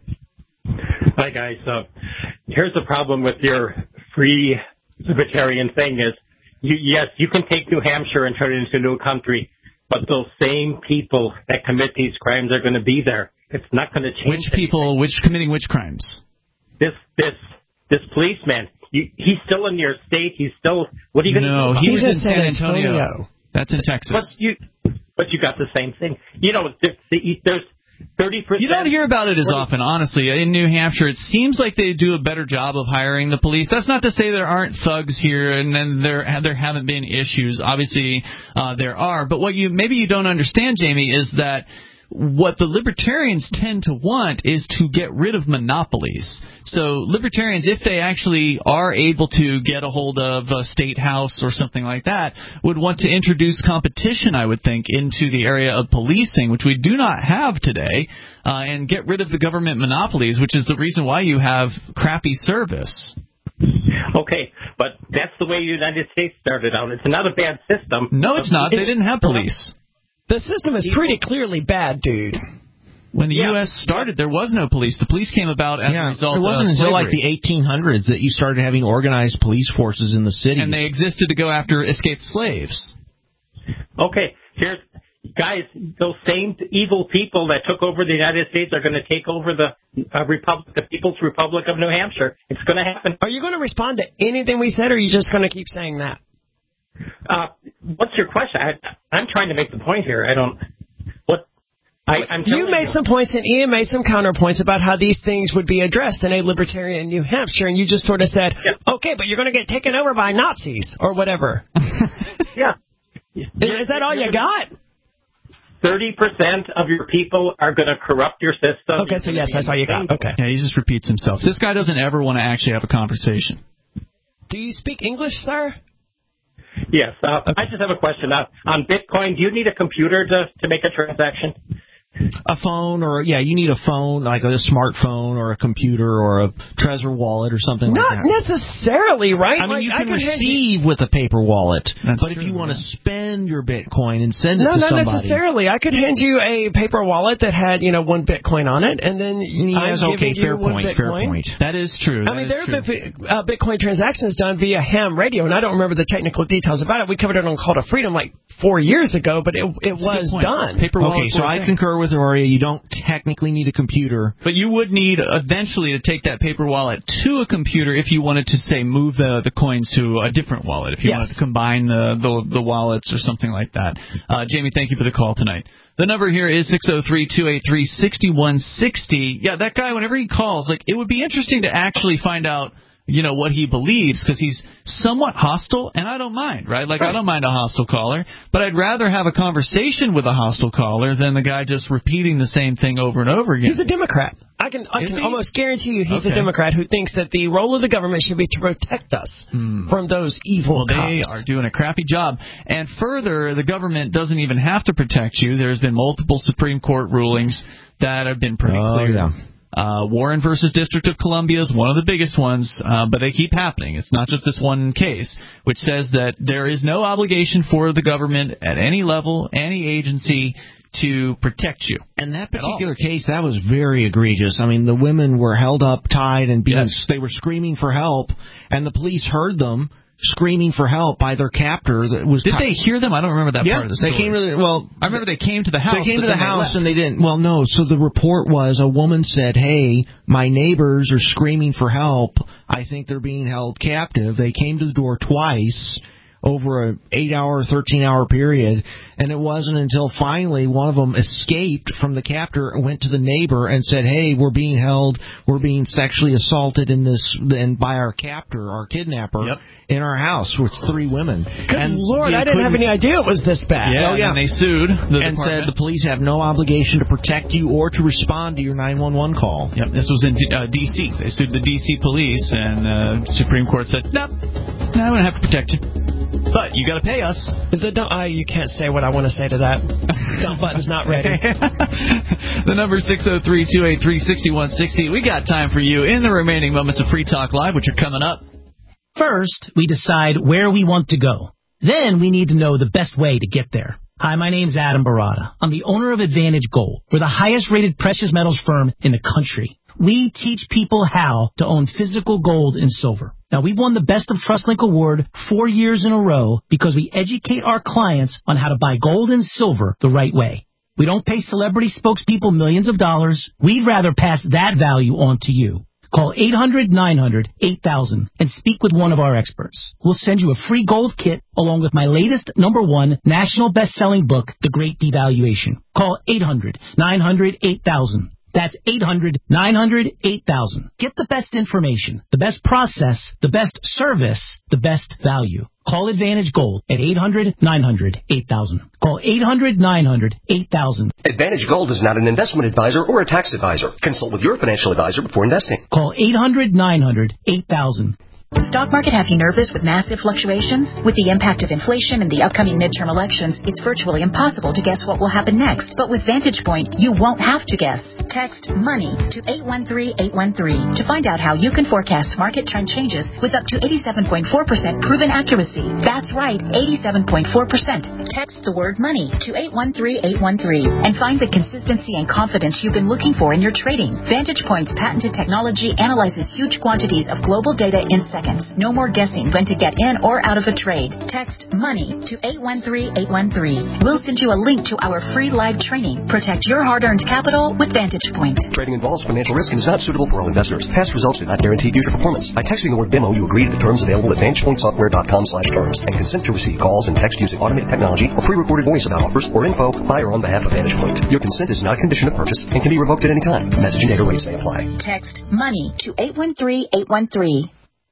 Hi, guys. Uh, here's the problem with your free libertarian thing is, you, yes, you can take New Hampshire and turn it into a new country, but those same people that commit these crimes are going to be there. It's not going to change. Which people, anything. which committing which crimes? This, this, this policeman. You, he's still in your state. He's still. What are you going to do? No, he he's was in San Antonio. Antonio. That's in Texas. But you, but you got the same thing. You know, there's thirty percent. You don't hear about it as often, honestly. In New Hampshire, it seems like they do a better job of hiring the police. That's not to say there aren't thugs here and then there there haven't been issues. Obviously, uh, there are. But what you maybe you don't understand, Jamie, is that what the libertarians tend to want is to get rid of monopolies. So libertarians, if they actually are able to get a hold of a state house or something like that, would want to introduce competition, I would think, into the area of policing, which we do not have today, uh, and get rid of the government monopolies, which is the reason why you have crappy service. Okay, but that's the way the United States started out. It's not a bad system. No, it's not. They didn't have police. The system is pretty clearly bad, dude. When the yeah. U S started, there was no police. The police came about as yeah, a result of It wasn't uh, until like the eighteen hundreds that you started having organized police forces in the cities. And they existed to go after escaped slaves. Okay, here's, guys, those same evil people that took over the United States are going to take over the uh, Republic, the People's Republic of New Hampshire. It's going to happen. Are you going to respond to anything we said, or are you just going to keep saying that? Uh, what's your question? I, I'm trying to make the point here. I don't. What? I, I'm you made you. some points, and Ian made some counterpoints about how these things would be addressed in a libertarian New Hampshire, and you just sort of said, yeah. "Okay, but you're going to get taken over by Nazis or whatever." yeah. Is, is that all you got? Thirty percent of your people are going to corrupt your system. Okay, so yes, that's all you got. Okay. Yeah, he just repeats himself. This guy doesn't ever want to actually have a conversation. Do you speak English, sir? Yes. Uh, okay. I just have a question. Uh, on Bitcoin, do you need a computer to, to make a transaction? A phone, or yeah, you need a phone, like a smartphone or a computer or a Trezor wallet or something Not like that. Not necessarily, right? I mean, like, you I can can receive with a paper wallet, That's but true, if you want to yeah. spend your Bitcoin and send it no, to not somebody, necessarily. I could hand you a paper wallet that had, you know, one Bitcoin on it, and then yes, I'm okay, giving you fair one point, Bitcoin. fair point. That is true. I mean, That there is have true. been uh, Bitcoin transactions done via ham radio, and I don't remember the technical details about it. We covered it on Call to Freedom like four years ago, but it it That's a was good point. done. Paper Okay, wallets so were a I thing. concur with Aurora. You don't technically need a computer. But you would need eventually to take that paper wallet to a computer if you wanted to, say, move the, the coins to a different wallet, if you Yes. wanted to combine the, the, the wallets or something like that. Uh, Jamie, thank you for the call tonight. The number here is six oh three, two eight three, six one six oh. Yeah, that guy, whenever he calls, like, it would be interesting to actually find out, you know, what he believes, because he's somewhat hostile, and I don't mind, right? Like, right. I don't mind a hostile caller, but I'd rather have a conversation with a hostile caller than the guy just repeating the same thing over and over again. He's a Democrat. I can I Is can he? almost guarantee you he's Okay. a Democrat who thinks that the role of the government should be to protect us Hmm. from those evil Well, cops. they are doing a crappy job. And further, the government doesn't even have to protect you. There's been multiple Supreme Court rulings that have been pretty Oh, clear. yeah. Uh, Warren versus District of Columbia is one of the biggest ones, uh, but they keep happening. It's not just this one case, which says that there is no obligation for the government at any level, any agency, to protect you. And that particular case, that was very egregious. I mean, the women were held up, tied, and being, Yes. they were screaming for help, and the police heard them screaming for help by their captor. That was Did ti- they hear them? I don't remember that yeah, part of the they story. came to the, well, I remember they came to the house. They came but to the then they house left. and they didn't. Well, no. So the report was a woman said, "Hey, my neighbors are screaming for help. I think they're being held captive." They came to the door twice over a eight-hour, thirteen-hour period, and it wasn't until finally one of them escaped from the captor and went to the neighbor and said, "Hey, we're being held. We're being sexually assaulted in this and by our captor, our kidnapper, Yep. in our house with three women." Good and Lord, they I didn't have couldn't- any idea it was this bad. Yeah, Oh, yeah. and they sued the and said department. the police have no obligation to protect you or to respond to your nine one one call. Yep, this was in D- uh, D C They sued the D C police, and uh, Supreme Court said, "Nope, no, I don't have to protect you, but you got to pay us." Is it? Uh, you can't say what I want to say to that. Dump button's not ready. The number six oh three, two eight three, six one six oh. We got time for you in the remaining moments of Free Talk Live, which are coming up. First, we decide where we want to go. Then we need to know the best way to get there. Hi, my name's Adam Barada. I'm the owner of Advantage Gold. We're the highest rated precious metals firm in the country. We teach people how to own physical gold and silver. Now, we've won the Best of TrustLink award four years in a row because we educate our clients on how to buy gold and silver the right way. We don't pay celebrity spokespeople millions of dollars. We'd rather pass that value on to you. Call eight hundred, nine hundred, eight thousand and speak with one of our experts. We'll send you a free gold kit along with my latest number one national best-selling book, The Great Devaluation. Call eight hundred, nine hundred, eight thousand. That's eight hundred, nine hundred, eight thousand. Get the best information, the best process, the best service, the best value. Call Advantage Gold at eight hundred, nine hundred, eight thousand. Call eight hundred, nine hundred, eight thousand. Advantage Gold is not an investment advisor or a tax advisor. Consult with your financial advisor before investing. Call eight hundred, nine hundred, eight thousand. Stock market have you nervous with massive fluctuations? With the impact of inflation and the upcoming midterm elections, it's virtually impossible to guess what will happen next. But with Vantage Point, you won't have to guess. Text MONEY to eight one three, eight one three to find out how you can forecast market trend changes with up to eighty-seven point four percent proven accuracy. That's right, eighty-seven point four percent. Text the word MONEY to eight one three, eight one three and find the consistency and confidence you've been looking for in your trading. Vantage Point's patented technology analyzes huge quantities of global data in seconds. No more guessing when to get in or out of a trade. Text MONEY to eight one three, eight one three. We'll send you a link to our free live training. Protect your hard-earned capital with Vantage Point. Trading involves financial risk and is not suitable for all investors. Past results do not guarantee future performance. By texting the word demo, you agree to the terms available at vantage point software dot com slash terms and consent to receive calls and text using automated technology or pre-recorded voice about offers or info by or on behalf of Vantage Point. Your consent is not a condition of purchase and can be revoked at any time. Message and data rates may apply. Text MONEY to eight one three, eight one three.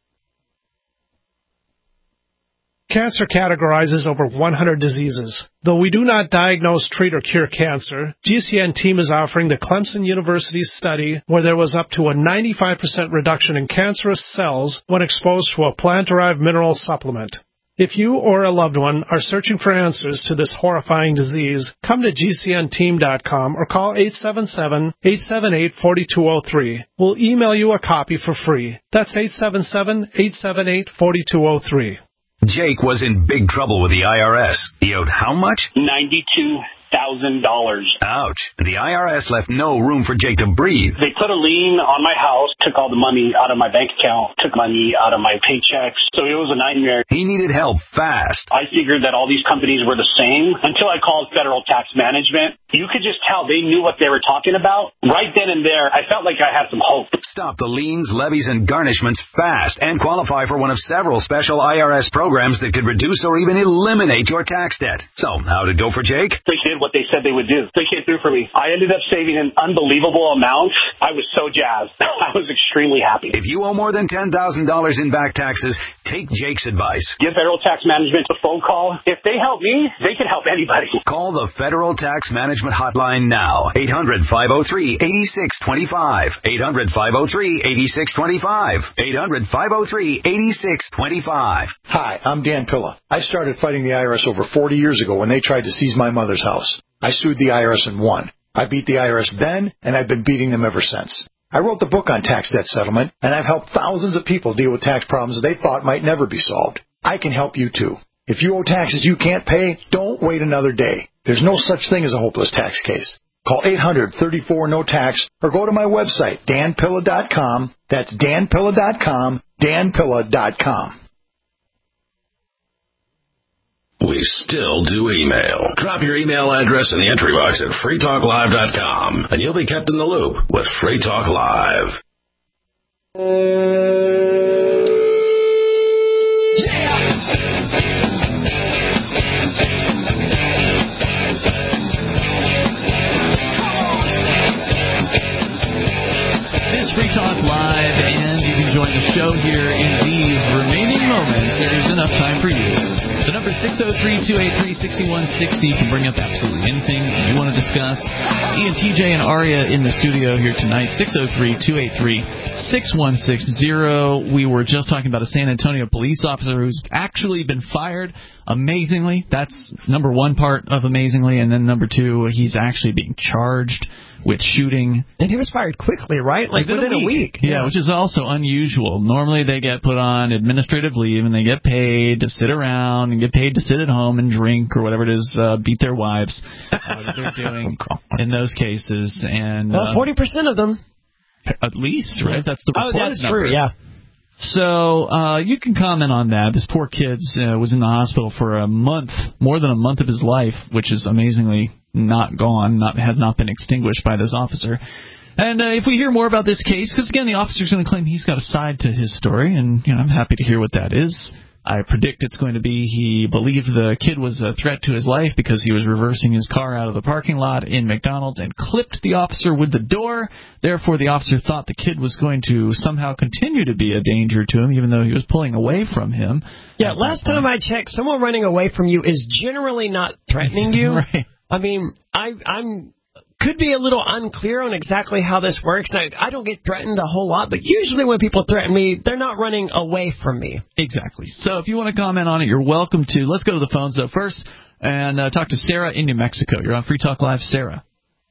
Cancer categorizes over one hundred diseases. Though we do not diagnose, treat, or cure cancer, G C N team is offering the Clemson University study where there was up to a ninety-five percent reduction in cancerous cells when exposed to a plant-derived mineral supplement. If you or a loved one are searching for answers to this horrifying disease, come to G C N team dot com or call eight seven seven, eight seven eight, four two zero three. We'll email you a copy for free. That's eight seven seven, eight seven eight, four two zero three. Jake was in big trouble with the I R S. He owed how much? ninety-two thousand dollars. Ouch. The I R S left no room for Jake to breathe. They put a lien on my house, took all the money out of my bank account, took money out of my paychecks. So it was a nightmare. He needed help fast. I figured that all these companies were the same until I called Federal Tax Management. You could just tell they knew what they were talking about. Right then and there, I felt like I had some hope. Stop the liens, levies, and garnishments fast and qualify for one of several special I R S programs that could reduce or even eliminate your tax debt. So, how'd it go for Jake? They did what they said they would do. They came through for me. I ended up saving an unbelievable amount. I was so jazzed. I was extremely happy. If you owe more than ten thousand dollars in back taxes, take Jake's advice. Give Federal Tax Management a phone call. If they help me, they can help anybody. Call the Federal Tax Management Hotline now. eight hundred, five oh three, eight six two five. eight hundred, five oh three, eight six two five. eight hundred, five oh three, eight six two five. Hi, I'm Dan Pilla. I started fighting the I R S over forty years ago when they tried to seize my mother's house. I sued the I R S and won. I beat the I R S then, and I've been beating them ever since. I wrote the book on tax debt settlement, and I've helped thousands of people deal with tax problems they thought might never be solved. I can help you too. If you owe taxes you can't pay, don't wait another day. There's no such thing as a hopeless tax case. Call eight hundred, thirty-four, no tax or go to my website, dan pilla dot com. That's dan pilla dot com, dan pilla dot com. We still do email. Drop your email address in the entry box at free talk live dot com, and you'll be kept in the loop with Free Talk Live. It is Free Talk Live, and you can join the show here in these remaining moments. There's enough time for you. The number is six oh three, two eight three, six one six oh. You can bring up absolutely anything you want to discuss. Ian, T J, and Aria in the studio here tonight. six oh three, two eight three, six one six oh. We were just talking about a San Antonio police officer who's actually been fired. Amazingly. That's number one part of amazingly. And then number two, he's actually being charged with shooting. And he was fired quickly, right? Like within, within a week. A week. Yeah, yeah, which is also unusual. Normally they get put on administrative leave and they get paid to sit around and get paid to sit at home and drink or whatever it is, uh, beat their wives. Uh, that they're doing in those cases. And well, forty percent of them. At least, right? That's the reported Oh, that's number. true, yeah. So uh, you can comment on that. This poor kid uh, was in the hospital for a month, more than a month of his life, which is amazingly not gone, not has not been extinguished by this officer. And uh, if we hear more about this case, because again, the officer's going to claim he's got a side to his story, and you know, I'm happy to hear what that is. I predict it's going to be he believed the kid was a threat to his life because he was reversing his car out of the parking lot in McDonald's and clipped the officer with the door. Therefore, the officer thought the kid was going to somehow continue to be a danger to him, even though he was pulling away from him. Yeah, last time I checked, someone running away from you is generally not threatening you. Right. I mean, I, I'm... could be a little unclear on exactly how this works. Now, I don't get threatened a whole lot, but usually when people threaten me, they're not running away from me. Exactly. So if you want to comment on it, you're welcome to. Let's go to the phones, though, first, and uh, talk to Sarah in New Mexico. You're on Free Talk Live, Sarah.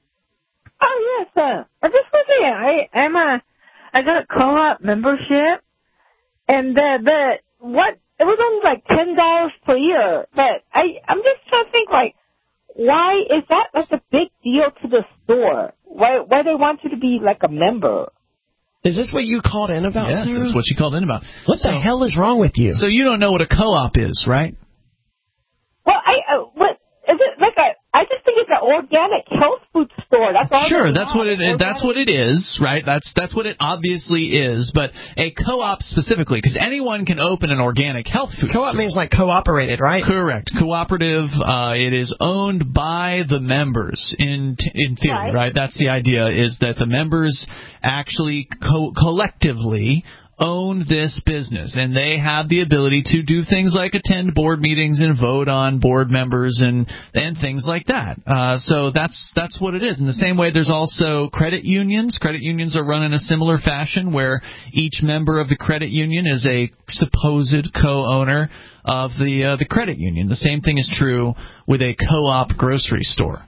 Oh, yes. Uh, I just looking I am a, I got a co-op membership, and uh, the, what, it was only like ten dollars per year, but I, I'm just trying to think, like, why is that like a big deal to the store? Why why they want you to be like a member? Is this what you called in about, Yes, Sarah? that's what she called in about. What so, the hell is wrong with you? So you don't know what a co-op is, right? Well, I uh, what is it like a? I just think it's an organic health food store. That's all. Sure, that's what it. That's what it is, right? That's that's what it obviously is. But a co-op specifically, because anyone can open an organic health food co-op store. means like cooperated, right? Correct. Cooperative. Uh, it is owned by the members in in theory, right? right? That's the idea. Is that the members actually co- collectively own this business, and they have the ability to do things like attend board meetings and vote on board members and and things like that. Uh, so that's that's what it is. In the same way, there's also credit unions. Credit unions are run in a similar fashion, where each member of the credit union is a supposed co-owner of the uh, the credit union. The same thing is true with a co-op grocery store.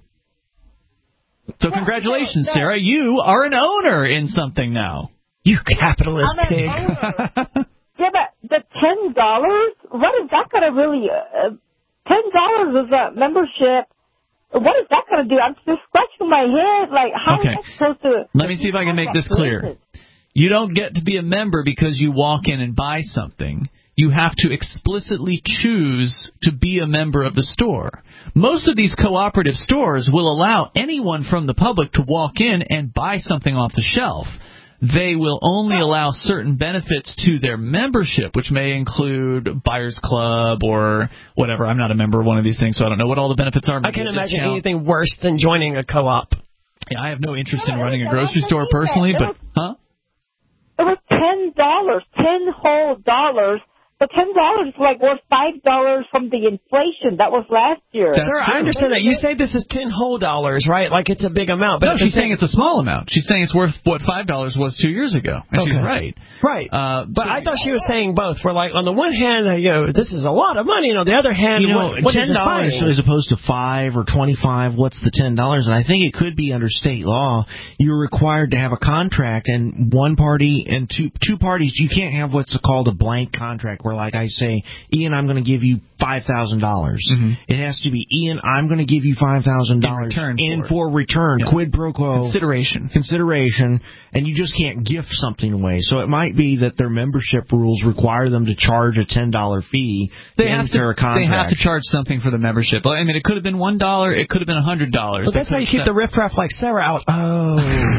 So congratulations, Sarah. You are an owner in something now. You capitalist I'm pig. Yeah, but the ten dollars, what is that going to really, uh, ten dollars is a membership. What is that going to do? I'm just scratching my head. Like, how Okay. am I supposed to... Let me see if I can make this clear. You don't get to be a member because you walk in and buy something. You have to explicitly choose to be a member of the store. Most of these cooperative stores will allow anyone from the public to walk in and buy something off the shelf. They will only allow certain benefits to their membership, which may include Buyers Club or whatever. I'm not a member of one of these things, so I don't know what all the benefits are. I can't imagine anything worse than joining a co-op. Yeah, I have no interest in running a grocery store personally, but, huh? It was ten dollars, ten whole dollars. But ten dollars is like worth five dollars from the inflation. That was last year. Sir, I understand that. You say this is ten whole dollars, right? Like it's a big amount. But no, she's saying it's a small amount. She's saying it's worth what five dollars was two years ago. And okay. She's right. Right. Uh, but so, I thought she was saying both. We're like, on the one hand, uh, you know, this is a lot of money. And on the other hand, you know, what, what ten dollars as opposed to five or twenty-five, what's the ten dollars? And I think it could be under state law. You're required to have a contract, and one party and two two parties, you can't have what's called a blank contract where, like I say, Ian, I'm going to give you five thousand dollars. Mm-hmm. It has to be, Ian, I'm going to give you five thousand dollars in return, in for, for return, yeah. Quid pro quo. Consideration. Consideration, and you just can't gift something away. So it might be that their membership rules require them to charge a ten dollars fee they to have to, enter a contract. They have to charge something for the membership. I mean, it could have been one dollar, it could have been one hundred dollars. But that's how you keep the riffraff like Sarah out. Oh.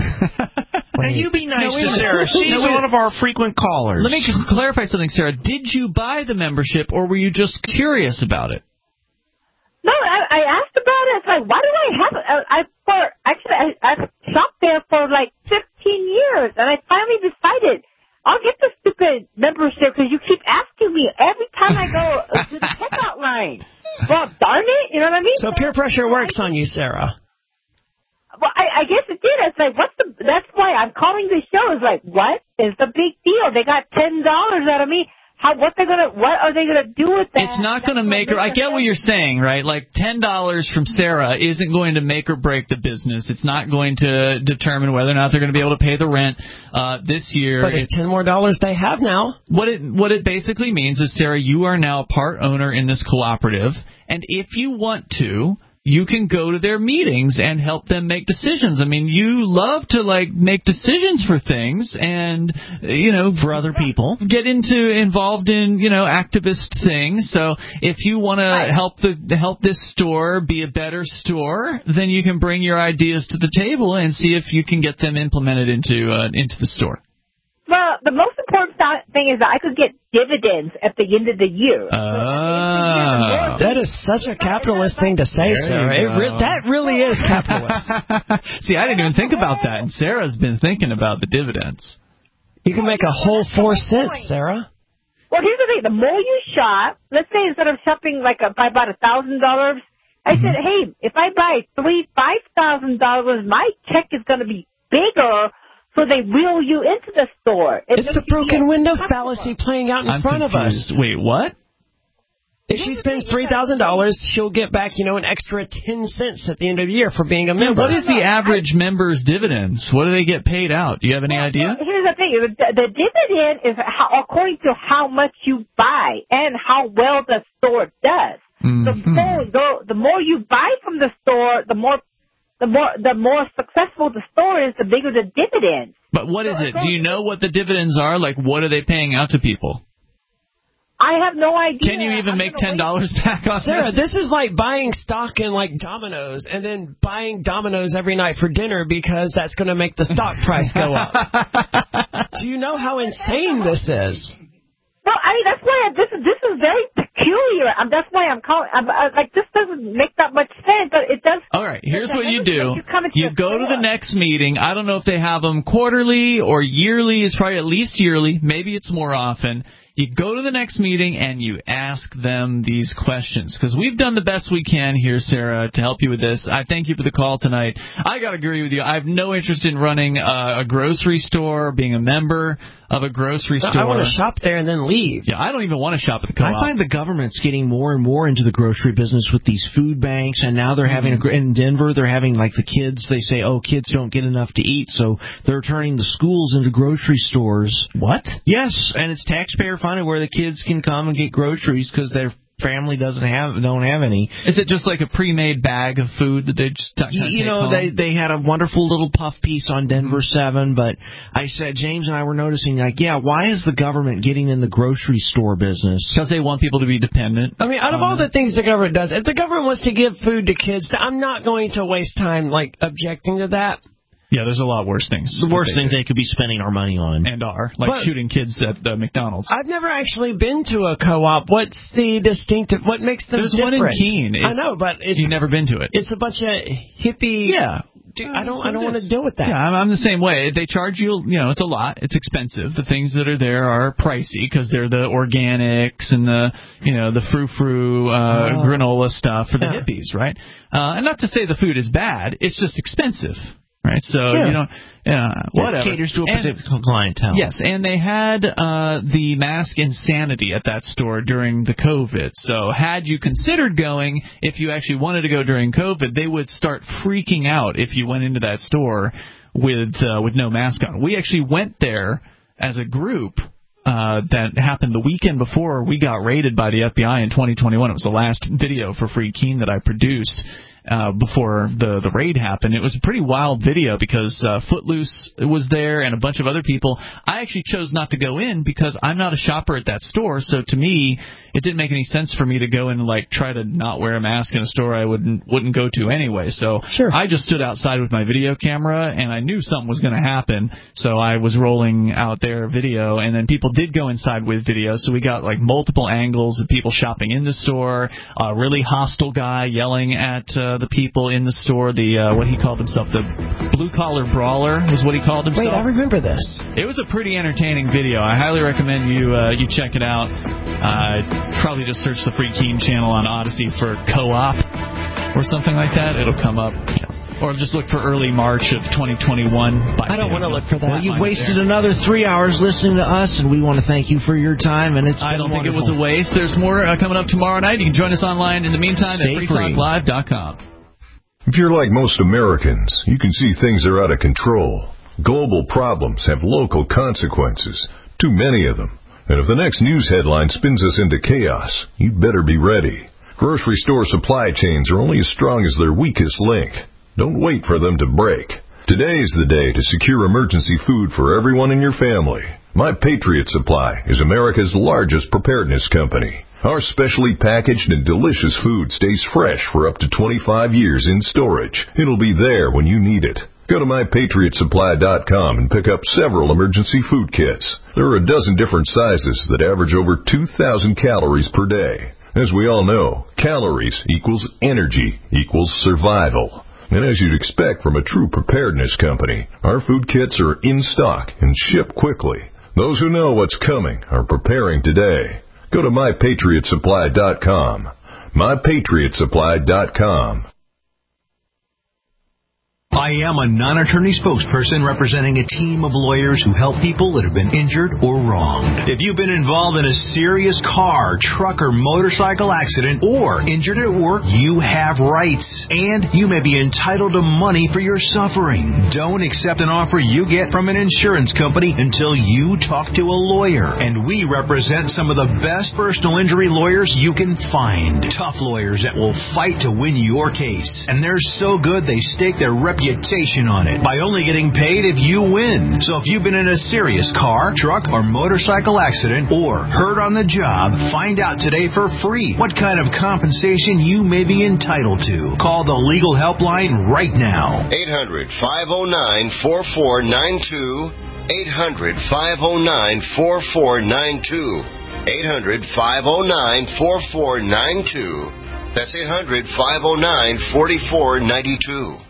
Now, you be nice no, to Sarah. She's no, one of our frequent callers. Let me just clarify something, Sarah. Did you buy the membership, or were you just curious about it? No, I, I asked about it. It's like, why do I have it? I, I for actually, I, I've shopped there for like fifteen years, and I finally decided I'll get the stupid membership because you keep asking me every time I go to the checkout line. Well, darn it, you know what I mean? So peer pressure works on you, Sarah. Well, I, I guess it did. It's like, what's the? That's why I'm calling this show. It's like, what is the big deal? They got ten dollars out of me. How? What they gonna? What are they gonna do with that? It's not going to make her. I get what you're saying, right? Like ten dollars from Sarah isn't going to make or break the business. It's not going to determine whether or not they're going to be able to pay the rent uh, this year. But it's, it's ten more dollars they have now. What it what it basically means is, Sarah, you are now a part owner in this cooperative, and if you want to, you can go to their meetings and help them make decisions. I mean, you love to, like, make decisions for things and, you know, for other people. Get into involved in, you know, activist things. So if you want to help the help this store be a better store, then you can bring your ideas to the table and see if you can get them implemented into uh, into the store. Well, the most important thing is that I could get dividends at the end of the year. Oh. That is such a capitalist thing to say, Sarah. It re- that really is capitalist. See, I didn't even think about that, and Sarah's been thinking about the dividends. You can make a whole four cents, Sarah. Well, here's the thing. The more you shop, let's say instead of shopping like a, if I bought a thousand dollars, I said, hey, if I buy three, five thousand dollars, my check is going to be bigger. So they wheel you into the store. It's the broken window fallacy playing out in I'm front confused. of us. Wait, what? If she spends three thousand dollars, she'll get back, you know, an extra ten cents at the end of the year for being a member. What is the average member's dividends? What do they get paid out? Do you have any well, idea? Here's the thing. The, the dividend is how, according to how much you buy and how well the store does. Mm-hmm. The, more, the, the more you buy from the store, the more The more the more successful the store is, the bigger the dividends. But what is it? Do you know what the dividends are? Like, what are they paying out to people? I have no idea. Can you even make ten dollars back on Sarah, this? this is like buying stock in, like, Domino's and then buying Domino's every night for dinner because that's going to make the stock price go up. Do you know how insane this is? Well, I mean, that's why I, this is this is very peculiar. Um, that's why I'm calling. I'm, I, like, this doesn't make that much sense, but it does. All right, here's what you you do. You, come into you the go to the next meeting. I don't know if they have them quarterly or yearly. It's probably at least yearly. Maybe it's more often. You go to the next meeting and you ask them these questions. Because we've done the best we can here, Sarah, to help you with this. I thank you for the call tonight. I got to agree with you. I have no interest in running uh, a grocery store, being a member of a grocery store. I want to shop there and then leave. Yeah, I don't even want to shop at the co-op. I find the government's getting more and more into the grocery business with these food banks, and now they're having Mm-hmm. a, in Denver, they're having like the kids, they say, oh, kids don't get enough to eat, so they're turning the schools into grocery stores. What? Yes, and it's taxpayer funded where the kids can come and get groceries because their family doesn't have don't have any. Is it just like a pre-made bag of food that they just kind of You, you take know, home? they they had a wonderful little puff piece on Denver seven, but I said, James and I were noticing, like, yeah, why is the government getting in the grocery store business? Because they want people to be dependent. I mean, out of all the things the government does, if the government wants to give food to kids, I'm not going to waste time, like, objecting to that. Yeah, there's a lot worse things. The worst things they could be spending our money on. And are. Like But- shooting kids at uh, McDonald's. I've never actually been to a co-op. What's the distinctive, what makes them There's different? one in Keene. It- I know, but it's, You've never been to it. it's a bunch of hippie... Yeah. Dude, I don't, I don't want to deal with that. Yeah, I'm, I'm the same way. They charge you, you know, it's a lot. It's expensive. The things that are there are pricey because they're the organics and the, you know, the frou-frou uh, Oh. granola stuff for the Yeah. hippies, right? Uh, and not to say the food is bad. It's just expensive, right? So, Yeah. you know, yeah, whatever. It caters to a And- particular clientele. Yes, and they had uh, the mask insanity at that store during the COVID. So had you considered going, if you actually wanted to go during COVID, they would start freaking out if you went into that store with uh, with no mask on. We actually went there as a group. Uh, that happened the weekend before we got raided by the F B I in twenty twenty-one. It was the last video for Free Keene that I produced uh, before the the raid happened. It was a pretty wild video because uh, Footloose was there and a bunch of other people. I actually chose not to go in because I'm not a shopper at that store. So to me, it didn't make any sense for me to go in and like try to not wear a mask in a store I wouldn't wouldn't go to anyway. So Sure. I just stood outside with my video camera and I knew something was going to happen. So I was rolling out their video, and then people did go inside with video. So we got like multiple angles of people shopping in the store. A really hostile guy yelling at uh, the people in the store. The uh, what he called himself, the blue collar brawler, is what he called himself. Wait, I remember this. It was a pretty entertaining video. I highly recommend you uh, you check it out. Uh, probably just search the Free Keene channel on Odyssey for Co-op or something like that. It'll come up. Or just look for early March of twenty twenty-one. I don't want to look for that. Well, you've wasted another three hours listening to us, and we want to thank you for your time. And it's I don't been think it was a wonderful. waste. There's more uh, coming up tomorrow night. You can join us online in the meantime Stay at free talk live dot com. If you're like most Americans, you can see things are out of control. Global problems have local consequences, too many of them. And if the next news headline spins us into chaos, you'd better be ready. Grocery store supply chains are only as strong as their weakest link. Don't wait for them to break. Today's the day to secure emergency food for everyone in your family. My Patriot Supply is America's largest preparedness company. Our specially packaged and delicious food stays fresh for up to twenty-five years in storage. It'll be there when you need it. Go to my patriot supply dot com and pick up several emergency food kits. There are a dozen different sizes that average over two thousand calories per day. As we all know, calories equals energy equals survival. And as you'd expect from a true preparedness company, our food kits are in stock and ship quickly. Those who know what's coming are preparing today. Go to my patriot supply dot com. my patriot supply dot com. I am a non-attorney spokesperson representing a team of lawyers who help people that have been injured or wronged. If you've been involved in a serious car, truck, or motorcycle accident or injured at work, you have rights, and you may be entitled to money for your suffering. Don't accept an offer you get from an insurance company until you talk to a lawyer, and we represent some of the best personal injury lawyers you can find. Tough lawyers that will fight to win your case, and they're so good they stake their reputation on it by only getting paid if you win. So if you've been in a serious car, truck, or motorcycle accident or hurt on the job, find out today for free what kind of compensation you may be entitled to. Call the legal helpline right now. eight hundred, five oh nine, four four nine two. eight hundred, five oh nine, four four nine two. eight hundred, five oh nine, four four nine two. That's eight hundred, five oh nine, four four nine two.